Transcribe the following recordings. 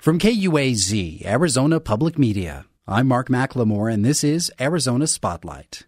From KUAZ, Arizona Public Media, I'm Mark McLemore, and this is Arizona Spotlight.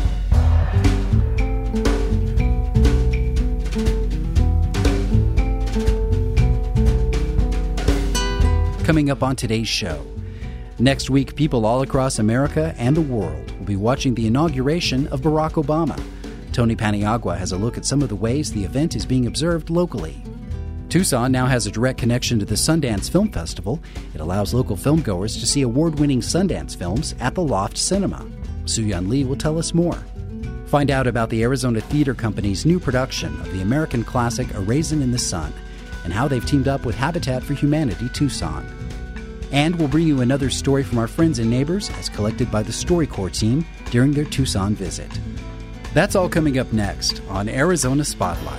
Coming up on today's show. Next week, people all across America and the world will be watching the inauguration of Barack Obama. Tony Paniagua has a look at some of the ways the event is being observed locally. Tucson now has a direct connection to the Sundance Film Festival. It allows local filmgoers to see award-winning Sundance films at the Loft Cinema. Soo-Yun Lee will tell us more. Find out about the Arizona Theater Company's new production of the American classic A Raisin in the Sun and how they've teamed up with Habitat for Humanity Tucson. And we'll bring you another story from our friends and neighbors as collected by the StoryCorps team during their Tucson visit. That's all coming up next on Arizona Spotlight.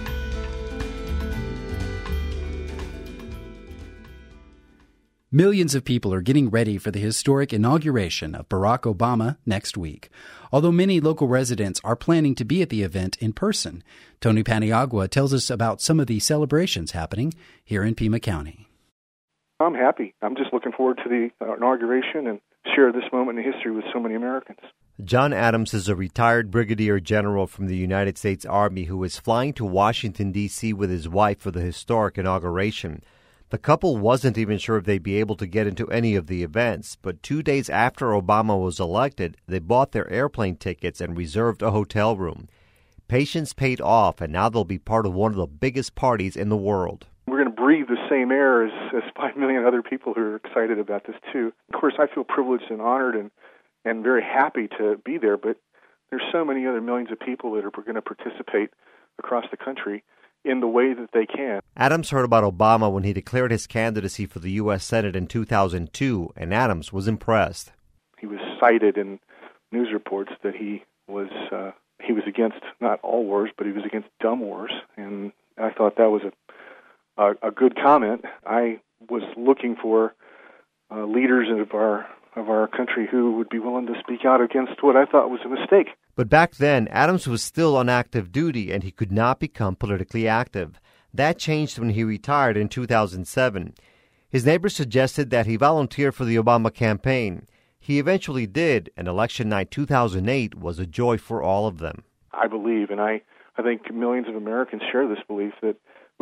Millions of people are getting ready for the historic inauguration of Barack Obama next week. Although many local residents are planning to be at the event in person, Tony Paniagua tells us about some of the celebrations happening here in Pima County. I'm happy. I'm just looking forward to the inauguration and share this moment in history with so many Americans. John Adams is a retired brigadier general from the United States Army who is flying to Washington, D.C. with his wife for the historic inauguration. The couple wasn't even sure if they'd be able to get into any of the events, but 2 days after Obama was elected, they bought their airplane tickets and reserved a hotel room. Patience paid off, and now they'll be part of one of the biggest parties in the world. We're going to breathe the same air as 5 million other people who are excited about this, too. Of course, I feel privileged and honored and very happy to be there, but there's so many other millions of people that are going to participate across the country in the way that they can. Adams heard about Obama when he declared his candidacy for the U.S. Senate in 2002, and Adams was impressed. He was cited in news reports that he was against not all wars, but he was against dumb wars, and I thought that was a good comment. I was looking for leaders of our country who would be willing to speak out against what I thought was a mistake. But back then, Adams was still on active duty and he could not become politically active. That changed when he retired in 2007. His neighbors suggested that he volunteer for the Obama campaign. He eventually did, and election night 2008 was a joy for all of them. I believe, and I think millions of Americans share this belief, that we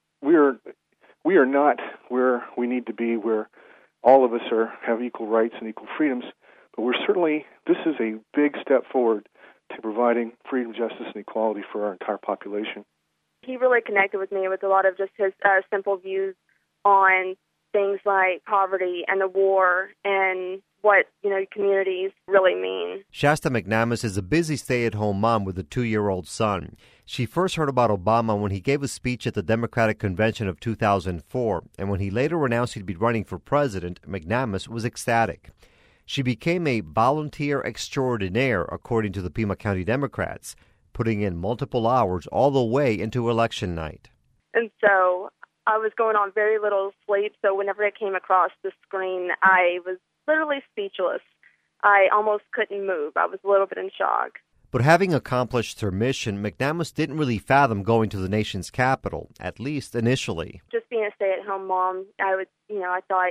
are not where we need to be, where all of us have equal rights and equal freedoms, but this is a big step forward to providing freedom, justice, and equality for our entire population. He really connected with me with a lot of just his simple views on things like poverty and the war and what, communities really mean. Shasta McNamus is a busy stay-at-home mom with a 2-year-old son. She first heard about Obama when he gave a speech at the Democratic Convention of 2004, and when he later announced he'd be running for president, McNamus was ecstatic. She became a volunteer extraordinaire, according to the Pima County Democrats, putting in multiple hours all the way into election night. And so I was going on very little sleep, so whenever it came across the screen, I was literally speechless. I almost couldn't move. I was a little bit in shock. But having accomplished her mission, McNamus didn't really fathom going to the nation's capital, at least initially. Just being a stay-at-home mom, I thought,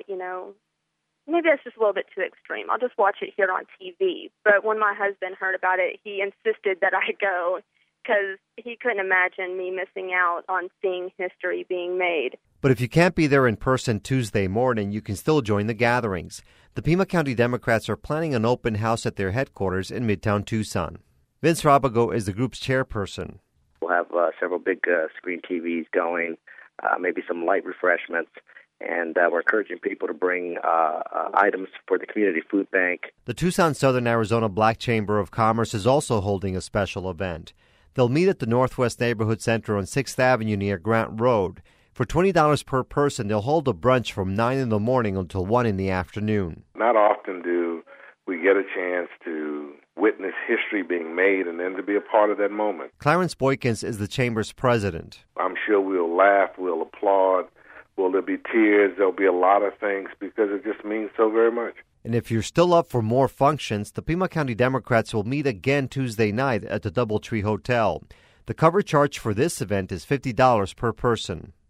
maybe that's just a little bit too extreme. I'll just watch it here on TV. But when my husband heard about it, he insisted that I go because he couldn't imagine me missing out on seeing history being made. But if you can't be there in person Tuesday morning, you can still join the gatherings. The Pima County Democrats are planning an open house at their headquarters in Midtown Tucson. Vince Rabago is the group's chairperson. We'll have several big screen TVs going, maybe some light refreshments. And we're encouraging people to bring items for the community food bank. The Tucson Southern Arizona Black Chamber of Commerce is also holding a special event. They'll meet at the Northwest Neighborhood Center on 6th Avenue near Grant Road. For $20 per person, they'll hold a brunch from 9 in the morning until 1 in the afternoon. Not often do we get a chance to witness history being made and then to be a part of that moment. Clarence Boykins is the Chamber's president. I'm sure we'll laugh, we'll applaud. Will there be tears? There'll be a lot of things because it just means so very much. And if you're still up for more functions, the Pima County Democrats will meet again Tuesday night at the Doubletree Hotel. The cover charge for this event is $50 per person.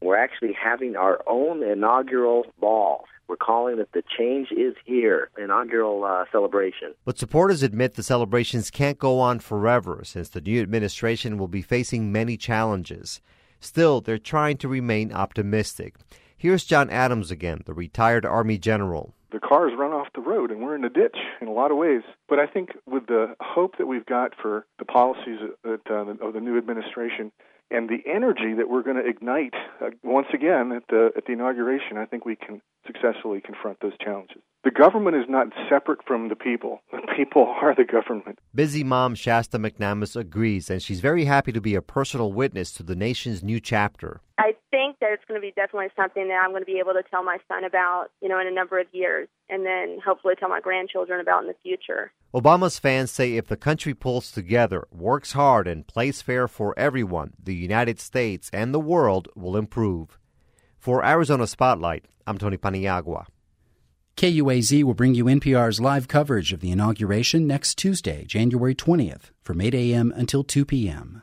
We're actually having our own inaugural ball. We're calling it the Change is Here inaugural celebration. But supporters admit the celebrations can't go on forever, since the new administration will be facing many challenges. Still, they're trying to remain optimistic. Here's John Adams again, the retired Army general. The cars run off the road and we're in a ditch in a lot of ways. But I think with the hope that we've got for the policies of the new administration and the energy that we're going to ignite once again at the inauguration, I think we can successfully confront those challenges. The government is not separate from the people. The people are the government. Busy mom Shasta McNamus agrees, and she's very happy to be a personal witness to the nation's new chapter. I think that it's going to be definitely something that I'm going to be able to tell my son about, in a number of years, and then hopefully tell my grandchildren about in the future. Obama's fans say if the country pulls together, works hard, and plays fair for everyone, the United States and the world will improve. For Arizona Spotlight, I'm Tony Paniagua. KUAZ will bring you NPR's live coverage of the inauguration next Tuesday, January 20th, from 8 a.m. until 2 p.m.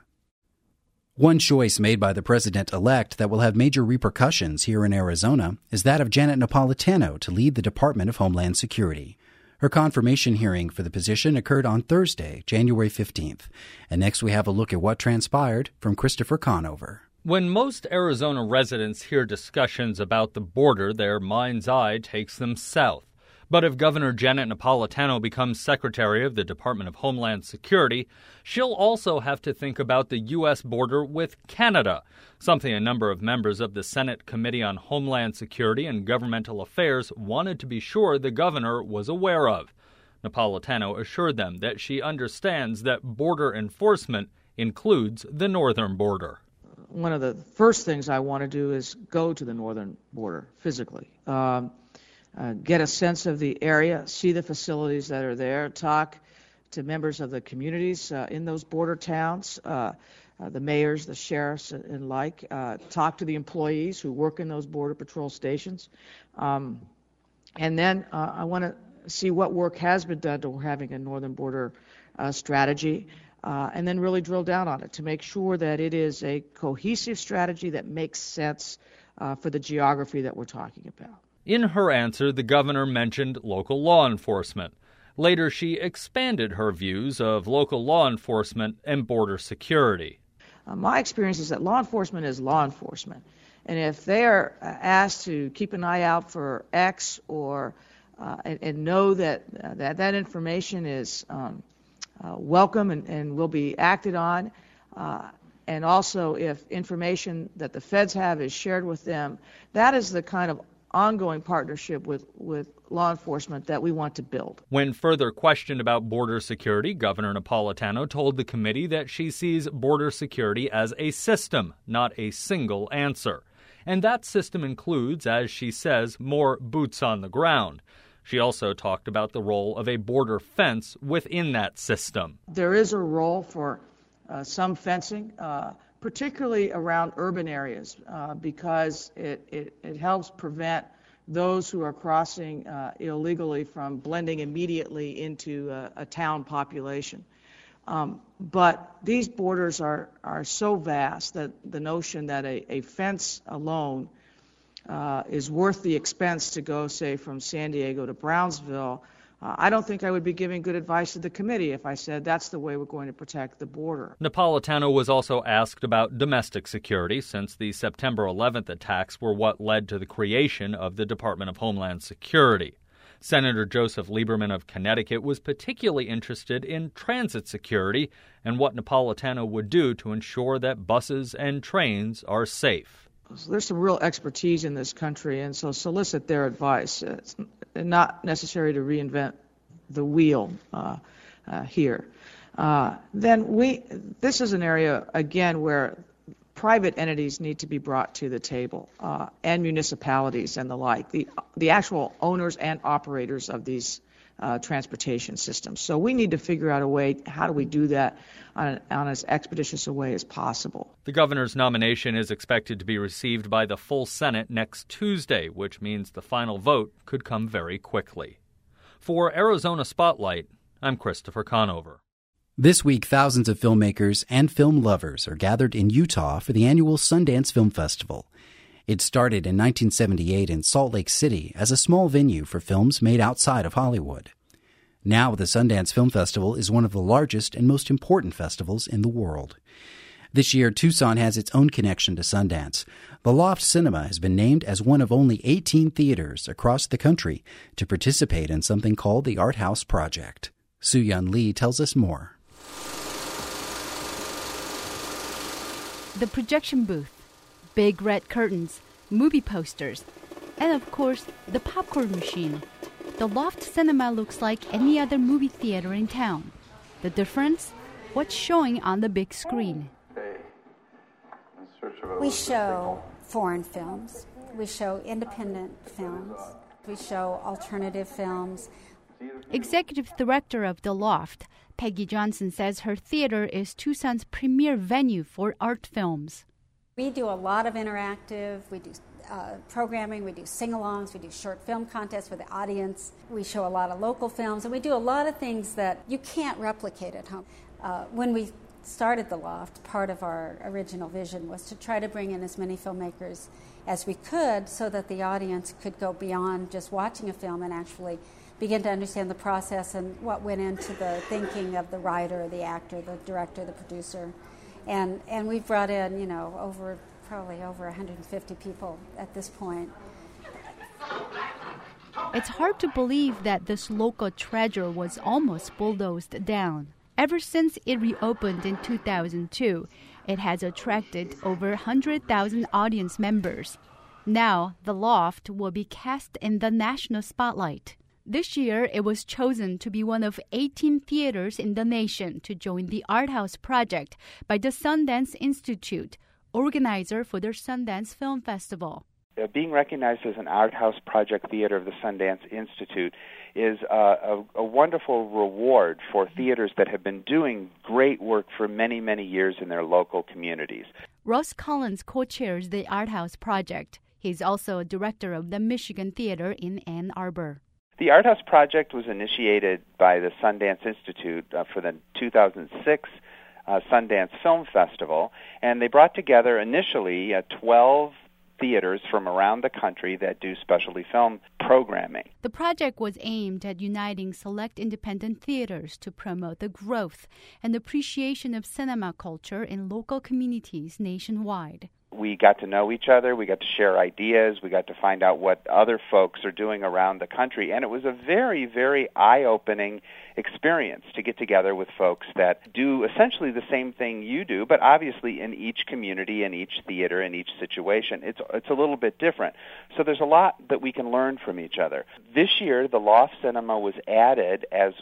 One choice made by the president-elect that will have major repercussions here in Arizona is that of Janet Napolitano to lead the Department of Homeland Security. Her confirmation hearing for the position occurred on Thursday, January 15th. And next we have a look at what transpired from Christopher Conover. When most Arizona residents hear discussions about the border, their mind's eye takes them south. But if Governor Janet Napolitano becomes Secretary of the Department of Homeland Security, she'll also have to think about the U.S. border with Canada, something a number of members of the Senate Committee on Homeland Security and Governmental Affairs wanted to be sure the governor was aware of. Napolitano assured them that she understands that border enforcement includes the northern border. One of the first things I want to do is go to the northern border physically, get a sense of the area, see the facilities that are there, talk to members of the communities in those border towns, the mayors, the sheriffs, and like, talk to the employees who work in those border patrol stations. And then I want to see what work has been done to having a northern border strategy. And then really drill down on it to make sure that it is a cohesive strategy that makes sense for the geography that we're talking about. In her answer, the governor mentioned local law enforcement. Later, she expanded her views of local law enforcement and border security. My experience is that law enforcement is law enforcement. And if they are asked to keep an eye out for X or and know that that information is welcome and will be acted on, and also if information that the feds have is shared with them, that is the kind of ongoing partnership with law enforcement that we want to build. When further questioned about border security, Governor Napolitano told the committee that she sees border security as a system, not a single answer. And that system includes, as she says, more boots on the ground. She also talked about the role of a border fence within that system. There is a role for some fencing, particularly around urban areas, because it helps prevent those who are crossing illegally from blending immediately into a town population. But these borders are so vast that the notion that a fence alone is worth the expense to go, say, from San Diego to Brownsville, I don't think I would be giving good advice to the committee if I said that's the way we're going to protect the border. Napolitano was also asked about domestic security, since the September 11th attacks were what led to the creation of the Department of Homeland Security. Senator Joseph Lieberman of Connecticut was particularly interested in transit security and what Napolitano would do to ensure that buses and trains are safe. So there's some real expertise in this country, and so solicit their advice. It's not necessary to reinvent the wheel here. This is an area, again, where private entities need to be brought to the table, and municipalities and the like, the actual owners and operators of these transportation systems. So we need to figure out a way, how do we do that on as expeditious a way as possible. The governor's nomination is expected to be received by the full Senate next Tuesday, which means the final vote could come very quickly. For Arizona Spotlight, I'm Christopher Conover. This week, thousands of filmmakers and film lovers are gathered in Utah for the annual Sundance Film Festival. It started in 1978 in Salt Lake City as a small venue for films made outside of Hollywood. Now the Sundance Film Festival is one of the largest and most important festivals in the world. This year, Tucson has its own connection to Sundance. The Loft Cinema has been named as one of only 18 theaters across the country to participate in something called the Art House Project. Soo-Yun Lee tells us more. The projection booth, big red curtains, movie posters, and of course, the popcorn machine. The Loft Cinema looks like any other movie theater in town. The difference? What's showing on the big screen. We show foreign films. We show independent films. We show alternative films. Executive Director of The Loft, Peggy Johnson, says her theater is Tucson's premier venue for art films. We do a lot of interactive, we do programming, we do sing-alongs, we do short film contests for the audience. We show a lot of local films, and we do a lot of things that you can't replicate at home. When we started The Loft, part of our original vision was to try to bring in as many filmmakers as we could so that the audience could go beyond just watching a film and actually begin to understand the process and what went into the thinking of the writer, the actor, the director, the producer. And we've brought in, probably over 150 people at this point. It's hard to believe that this local treasure was almost bulldozed down. Ever since it reopened in 2002, it has attracted over 100,000 audience members. Now, The Loft will be cast in the national spotlight. This year, it was chosen to be one of 18 theaters in the nation to join the Art House Project by the Sundance Institute, organizer for the Sundance Film Festival. Being recognized as an Art House Project theater of the Sundance Institute is a wonderful reward for theaters that have been doing great work for many, many years in their local communities. Ross Collins co-chairs the Art House Project. He's also a director of the Michigan Theater in Ann Arbor. The Art House Project was initiated by the Sundance Institute for the 2006 Sundance Film Festival, and they brought together initially 12 theaters from around the country that do specialty film programming. The project was aimed at uniting select independent theaters to promote the growth and appreciation of cinema culture in local communities nationwide. We got to know each other, we got to share ideas, we got to find out what other folks are doing around the country, and it was a very, very eye-opening experience to get together with folks that do essentially the same thing you do, but obviously in each community, in each theater, in each situation, it's a little bit different. So there's a lot that we can learn from each other. This year, the Loft Cinema was added as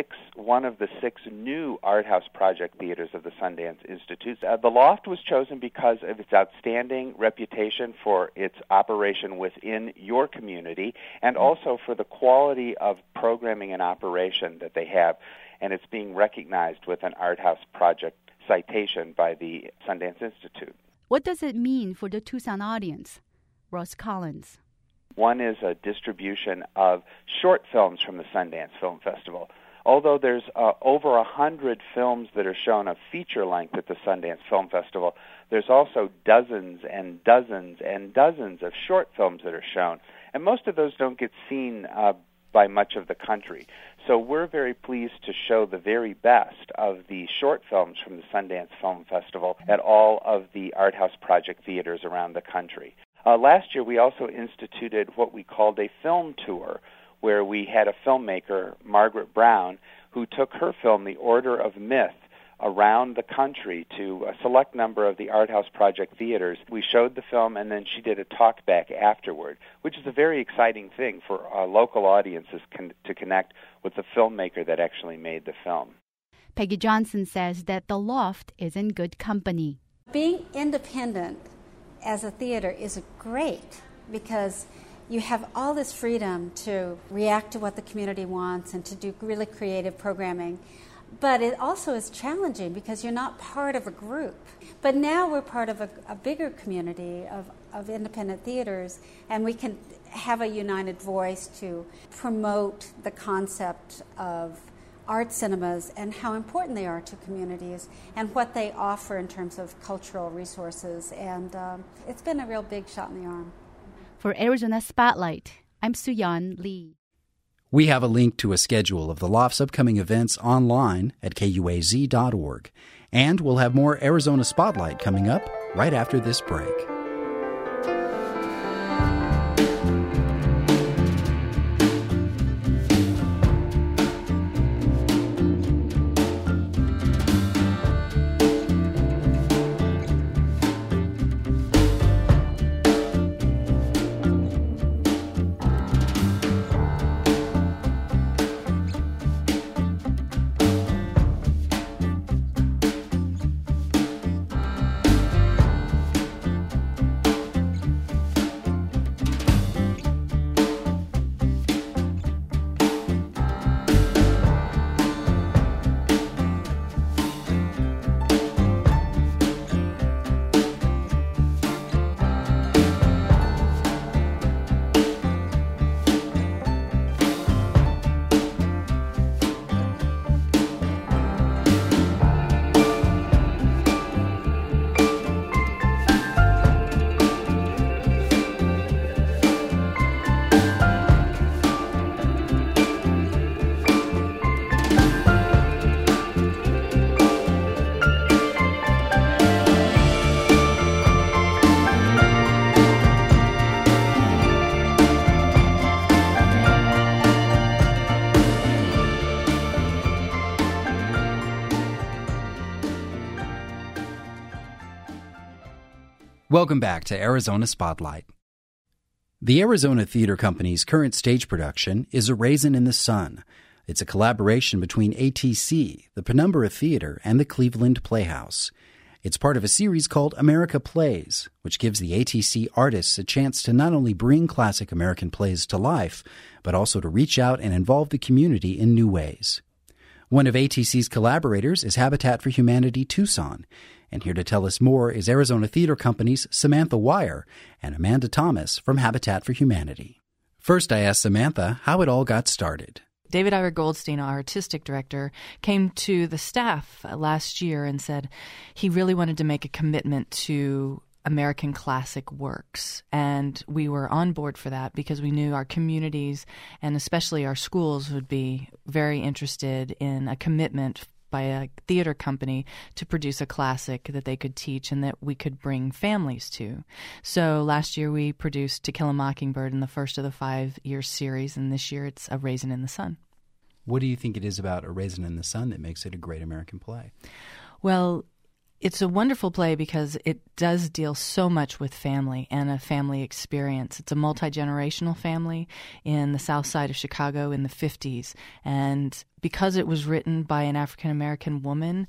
one of the 6 new Art House Project theaters of the Sundance Institute. The Loft was chosen because of its outstanding reputation for its operation within your community and also for the quality of programming and operation that they have, and it's being recognized with an Art House Project citation by the Sundance Institute. What does it mean for the Tucson audience? Ross Collins. One is a distribution of short films from the Sundance Film Festival. Although there's over 100 films that are shown of feature length at the Sundance Film Festival, there's also dozens and dozens and dozens of short films that are shown. And most of those don't get seen by much of the country. So we're very pleased to show the very best of the short films from the Sundance Film Festival at all of the Art House Project theaters around the country. Last year, we also instituted what we called a film tour, where we had a filmmaker, Margaret Brown, who took her film, The Order of Myth, around the country to a select number of the Art House Project theaters. We showed the film, and then she did a talk back afterward, which is a very exciting thing for local audiences to connect with the filmmaker that actually made the film. Peggy Johnson says that The Loft is in good company. Being independent as a theater is great because you have all this freedom to react to what the community wants and to do really creative programming. But it also is challenging because you're not part of a group. But now we're part of a bigger community of independent theaters, and we can have a united voice to promote the concept of art cinemas and how important they are to communities and what they offer in terms of cultural resources. And it's been a real big shot in the arm. For Arizona Spotlight, I'm Suyan Lee. We have a link to a schedule of the Loft's upcoming events online at kuaz.org. And we'll have more Arizona Spotlight coming up right after this break. Welcome back to Arizona Spotlight. The Arizona Theater Company's current stage production is A Raisin in the Sun. It's a collaboration between ATC, the Penumbra Theater, and the Cleveland Playhouse. It's part of a series called America Plays, which gives the ATC artists a chance to not only bring classic American plays to life, but also to reach out and involve the community in new ways. One of ATC's collaborators is Habitat for Humanity Tucson. And here to tell us more is Arizona Theater Company's Samantha Wire and Amanda Thomas from Habitat for Humanity. First, I asked Samantha how it all got started. David Ira Goldstein, our artistic director, came to the staff last year and said he really wanted to make a commitment to American classic works. And we were on board for that because we knew our communities and especially our schools would be very interested in a commitment by a theater company to produce a classic that they could teach and that we could bring families to. So last year we produced To Kill a Mockingbird in the first of the 5-year series, and this year it's A Raisin in the Sun. What do you think it is about A Raisin in the Sun that makes it a great American play? Well, it's a wonderful play because it does deal so much with family and a family experience. It's a multi-generational family in the south side of Chicago in the 50s. And because it was written by an African-American woman,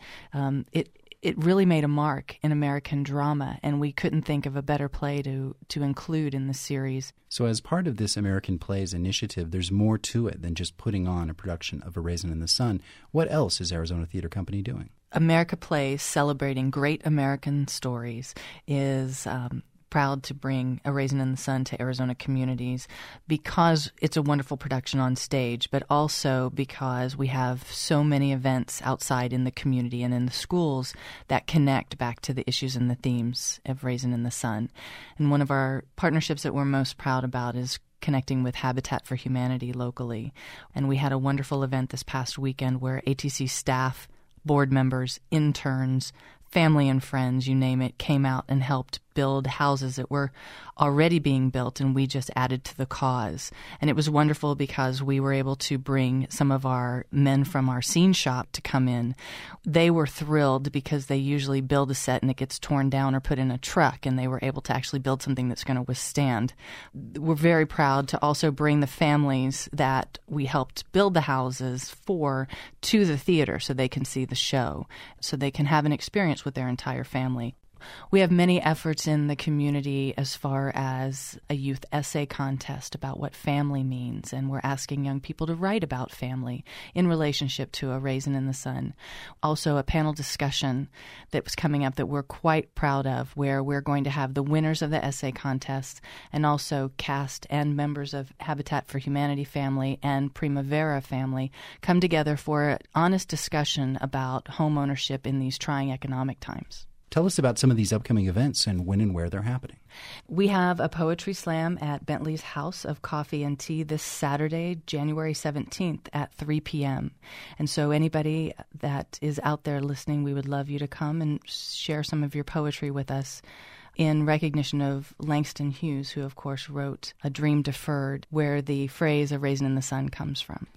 it really made a mark in American drama, and we couldn't think of a better play to include in the series. So as part of this American Plays initiative, there's more to it than just putting on a production of A Raisin in the Sun. What else is Arizona Theater Company doing? America Plays, celebrating great American stories, is proud to bring A Raisin in the Sun to Arizona communities because it's a wonderful production on stage, but also because we have so many events outside in the community and in the schools that connect back to the issues and the themes of Raisin in the Sun. And one of our partnerships that we're most proud about is connecting with Habitat for Humanity locally. And we had a wonderful event this past weekend where ATC staff, board members, interns, family and friends, you name it, came out and helped build houses that were already being built, and we just added to the cause. And it was wonderful because we were able to bring some of our men from our scene shop to come in. They were thrilled because they usually build a set and it gets torn down or put in a truck, and they were able to actually build something that's going to withstand. We're very proud to also bring the families that we helped build the houses for to the theater so they can see the show, so they can have an experience with their entire family. We have many efforts in the community as far as a youth essay contest about what family means, and we're asking young people to write about family in relationship to A Raisin in the Sun. Also, a panel discussion that was coming up that we're quite proud of, where we're going to have the winners of the essay contest and also cast and members of Habitat for Humanity family and Primavera family come together for an honest discussion about home ownership in these trying economic times. Tell us about some of these upcoming events and when and where they're happening. We have a poetry slam at Bentley's House of Coffee and Tea this Saturday, January 17th at 3 p.m. And so anybody that is out there listening, we would love you to come and share some of your poetry with us in recognition of Langston Hughes, who, of course, wrote A Dream Deferred, where the phrase A Raisin in the Sun comes from.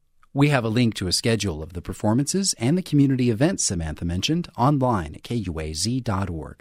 We have a link to a schedule of the performances and the community events Samantha mentioned online at kuaz.org.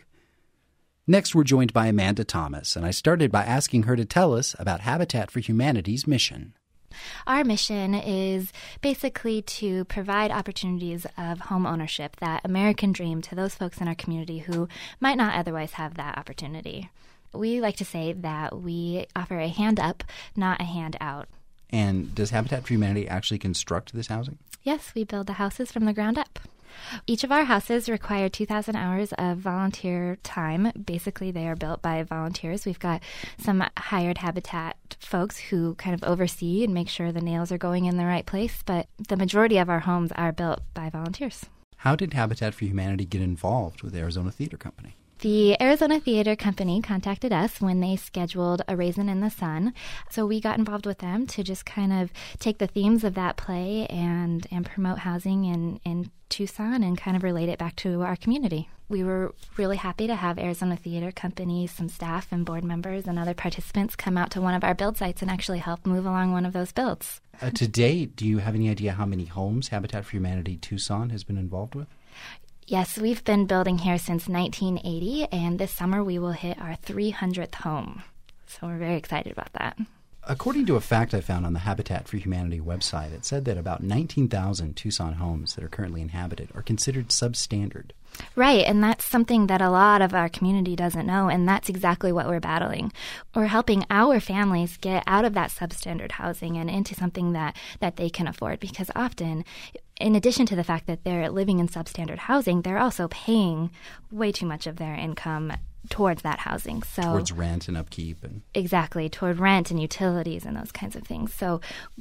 Next, we're joined by Amanda Thomas, and I started by asking her to tell us about Habitat for Humanity's mission. Our mission is basically to provide opportunities of home ownership, that American dream, to those folks in our community who might not otherwise have that opportunity. We like to say that we offer a hand up, not a hand out. And does Habitat for Humanity actually construct this housing? Yes, we build the houses from the ground up. Each of our houses require 2,000 hours of volunteer time. Basically, they are built by volunteers. We've got some hired Habitat folks who kind of oversee and make sure the nails are going in the right place, but the majority of our homes are built by volunteers. How did Habitat for Humanity get involved with Arizona Theater Company? The Arizona Theater Company contacted us when they scheduled A Raisin in the Sun. So we got involved with them to just kind of take the themes of that play and promote housing in Tucson and kind of relate it back to our community. We were really happy to have Arizona Theater Company, some staff and board members and other participants come out to one of our build sites and actually help move along one of those builds. To date, do you have any idea how many homes Habitat for Humanity Tucson has been involved with? Yes, we've been building here since 1980, and this summer we will hit our 300th home. So we're very excited about that. According to a fact I found on the Habitat for Humanity website, it said that about 19,000 Tucson homes that are currently inhabited are considered substandard. Right, and that's something that a lot of our community doesn't know, and that's exactly what we're battling. We're helping our families get out of that substandard housing and into something that they can afford, because often, in addition to the fact that they're living in substandard housing, they're also paying way too much of their income towards that housing. So towards rent and upkeep. Exactly, toward rent and utilities and those kinds of things. So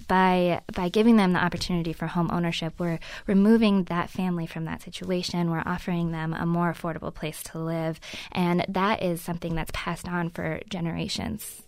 by giving them the opportunity for home ownership, we're removing that family from that situation. We're offering them a more affordable place to live. And that is something that's passed on for generations.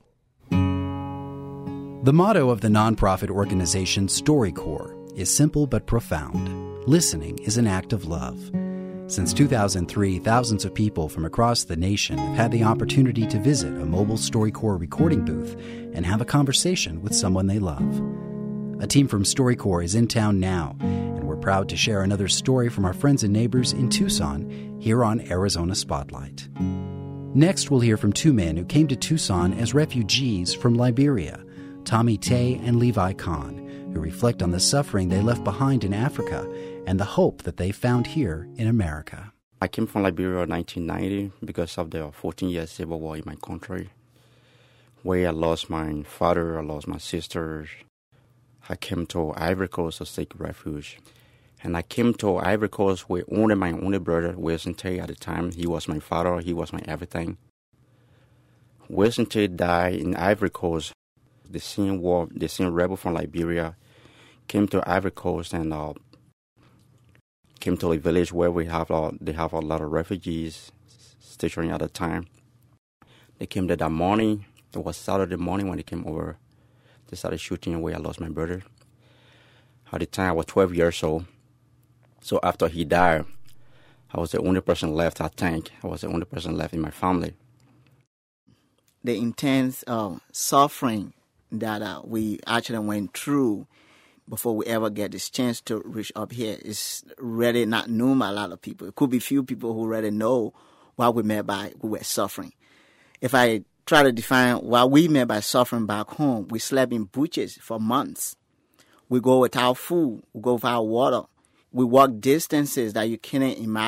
The motto of the nonprofit organization StoryCorps is simple but profound. Listening is an act of love. Since 2003, thousands of people from across the nation have had the opportunity to visit a mobile StoryCorps recording booth and have a conversation with someone they love. A team from StoryCorps is in town now, and we're proud to share another story from our friends and neighbors in Tucson here on Arizona Spotlight. Next, we'll hear from two men who came to Tucson as refugees from Liberia, Tommy Tay and Levi Kahn, who reflect on the suffering they left behind in Africa and the hope that they found here in America. I came from Liberia in 1990 because of the 14-year civil war in my country, where I lost my father, I lost my sisters. I came to Ivory Coast to seek refuge. And I came to Ivory Coast with only my only brother, Wilson Tay, at the time. He was my father, he was my everything. Wilson Tay died in Ivory Coast. The same rebel from Liberia came to Ivory Coast and came to a village where they have a lot of refugees stationed at the time. They came there that morning. It was Saturday morning when they came over. They started shooting away. I lost my brother. At the time, I was 12 years old. So after he died, I was the only person left, I think. I was the only person left in my family. The intense suffering that we actually went through before we ever get this chance to reach up here is really not known by a lot of people. It could be few people who really know what we meant by we were suffering. If I try to define what we meant by suffering back home, we slept in butches for months. We go without food. We go without water. We walk distances that you cannot imagine.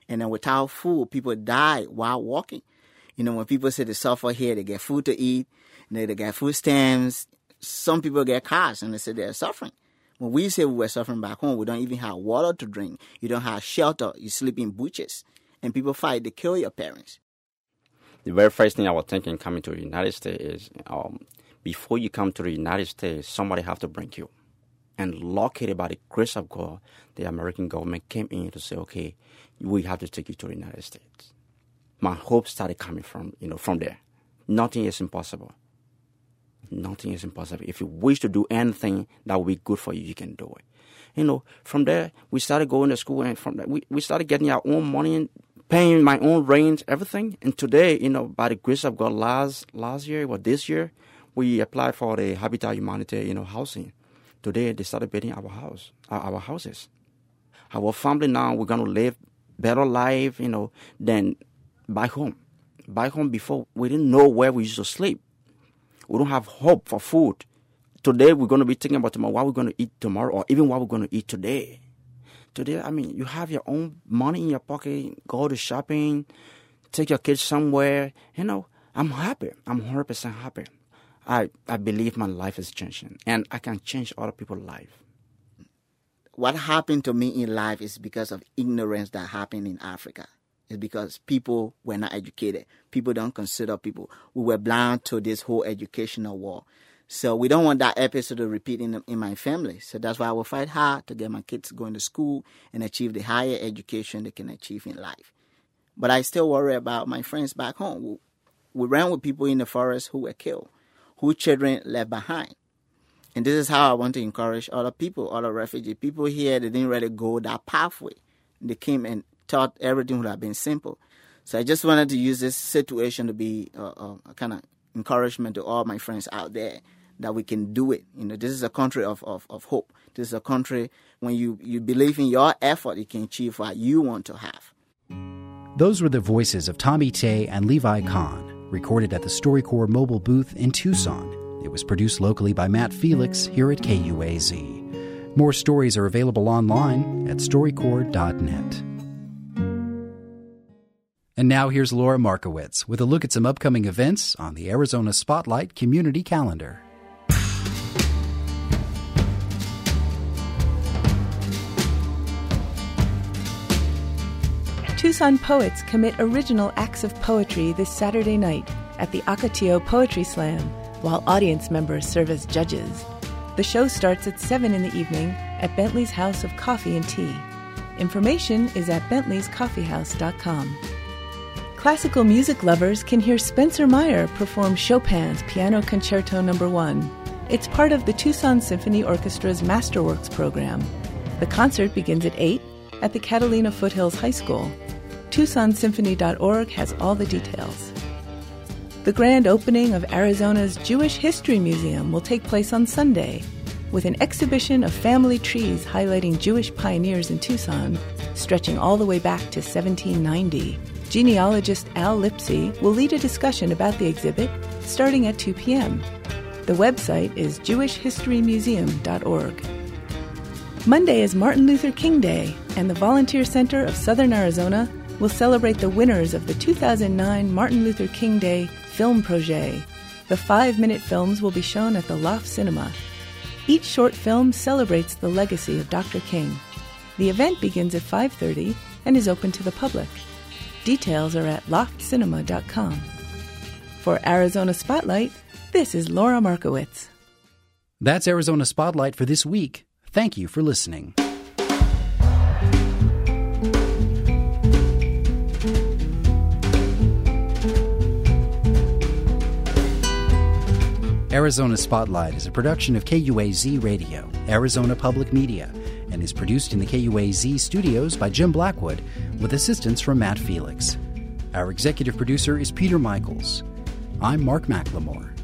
And then without food, people die while walking. When people say they suffer here, they get food to eat, they get food stamps. Some people get cars and they say they're suffering. When we say we were suffering back home, we don't even have water to drink. You don't have shelter. You sleep in bushes. And people fight to kill your parents. The very first thing I was thinking coming to the United States is before you come to the United States, somebody have to bring you. And luckily, by the grace of God, the American government came in to say, okay, we have to take you to the United States. My hope started coming from there. Nothing is impossible. Nothing is impossible. If you wish to do anything that will be good for you, you can do it. From there, we started going to school, and from there, we started getting our own money and paying my own rent, everything. And today, by the grace of God, last year or this year, we applied for the Habitat Humanity, housing. Today, they started building our houses. Our family now, we're going to live better life, than back home. Back home before, we didn't know where we used to sleep. We don't have hope for food. Today, we're going to be thinking about tomorrow, what we're going to eat tomorrow, or even what we're going to eat today. Today, you have your own money in your pocket, go to shopping, take your kids somewhere. I'm happy. I'm 100% happy. I believe my life is changing, and I can change other people's life. What happened to me in life is because of ignorance that happened in Africa. It's because people were not educated. People don't consider people. We were blind to this whole educational war. So we don't want that episode to repeat in my family. So that's why I will fight hard to get my kids going to school and achieve the higher education they can achieve in life. But I still worry about my friends back home. We ran with people in the forest who were killed, whose children left behind. And this is how I want to encourage other people, other refugee people here. They didn't really go that pathway. They came and thought everything would have been simple. So I just wanted to use this situation to be a kind of encouragement to all my friends out there that we can do it. This is a country of hope. This is a country when you believe in your effort, you can achieve what you want to have. Those were the voices of Tommy Tay and Levi Kahn, recorded at the StoryCorps mobile booth in Tucson. It was produced locally by Matt Felix here at KUAZ. More stories are available online at StoryCorps.net. And now here's Laura Markowitz with a look at some upcoming events on the Arizona Spotlight Community Calendar. Tucson poets commit original acts of poetry this Saturday night at the Ocotillo Poetry Slam, while audience members serve as judges. The show starts at 7 in the evening at Bentley's House of Coffee and Tea. Information is at bentley'scoffeehouse.com. Classical music lovers can hear Spencer Meyer perform Chopin's Piano Concerto No. 1. It's part of the Tucson Symphony Orchestra's Masterworks program. The concert begins at 8 at the Catalina Foothills High School. TucsonSymphony.org has all the details. The grand opening of Arizona's Jewish History Museum will take place on Sunday, with an exhibition of family trees highlighting Jewish pioneers in Tucson, stretching all the way back to 1790. Genealogist Al Lipsy will lead a discussion about the exhibit starting at 2 p.m. The website is jewishhistorymuseum.org. Monday is Martin Luther King Day, and the Volunteer Center of Southern Arizona will celebrate the winners of the 2009 Martin Luther King Day Film Projet. The 5-minute films will be shown at the Loft Cinema. Each short film celebrates the legacy of Dr. King. The event begins at 5:30 and is open to the public. Details are at loftcinema.com. For Arizona Spotlight, this is Laura Markowitz. That's Arizona Spotlight for this week. Thank you for listening. Arizona Spotlight is a production of KUAZ Radio, Arizona Public Media, and is produced in the KUAZ studios by Jim Blackwood with assistance from Matt Felix. Our executive producer is Peter Michaels. I'm Mark McLemore.